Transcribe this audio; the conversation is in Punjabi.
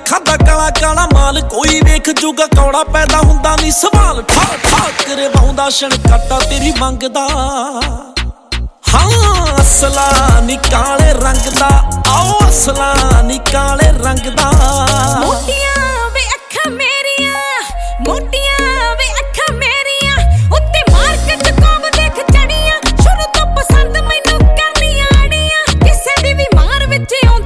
ਖਾਂਦਾ ਕਾਲਾ ਕਾਲਾ ਮਾਲ ਕੋਈ ਵੇਖ ਜੂਗਾ ਕੌੜਾ ਪੈਦਾ ਹੁੰਦਾ ਨਹੀਂ ਸਵਾਲ ਠਾ ਠਾ ਤੇਰੇ ਵਾਹੁੰਦਾ ਛਣਕਾਟਾ ਤੇਰੀ ਮੰਗਦਾ ਹਾਂ ਅਸਲਾ ਨੀ ਕਾਲੇ ਰੰਗ ਦਾ ਆਓ ਅਸਲਾ ਨੀ ਕਾਲੇ ਰੰਗ ਦਾ ਮੋਟੀਆਂ